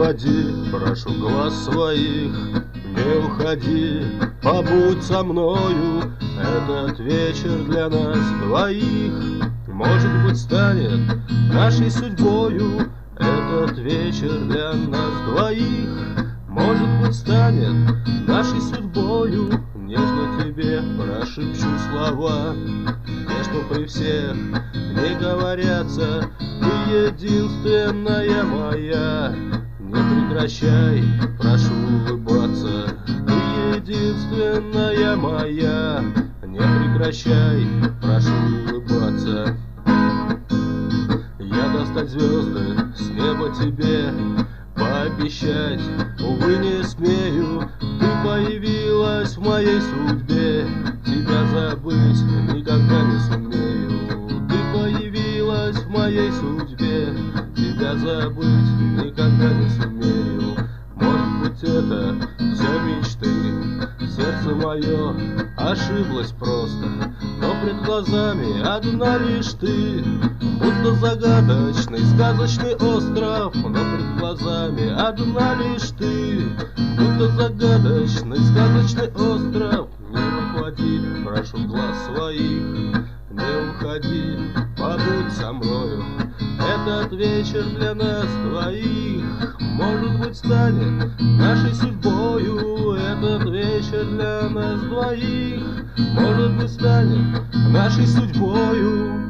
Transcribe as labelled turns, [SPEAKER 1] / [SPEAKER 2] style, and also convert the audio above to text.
[SPEAKER 1] отводи, прошу, глаз своих. Не уходи, побудь со мною, этот вечер для нас двоих. Может быть, станет нашей судьбою этот вечер для нас двоих. Может быть, станет нашей судьбою. Нежно тебе прошепчу слова, те, что при всех не говорятся. Ты единственная моя, не прекращай, прошу улыбаться. Ты единственная моя, не прекращай, прошу улыбаться. Я достать звезды с неба тебе пообещать, увы, не смею. Ты появилась в моей судьбе, тебя забыть никогда не сумею. Ты появилась в моей судьбе, тебя забыть никогда не сумею. Может быть, это все мечты, сердце мое ошиблось просто, но пред глазами одна лишь ты. Будто загадочный, сказочный остров, но пред глазами одна лишь ты. Будто загадочный, сказочный остров. Не уходи, прошу, глаз своих. Не уходи, побудь со мною, этот вечер для нас двоих. Может быть, станет нашей судьбою этот вечер для нас двоих. Может быть, станет нашей судьбою.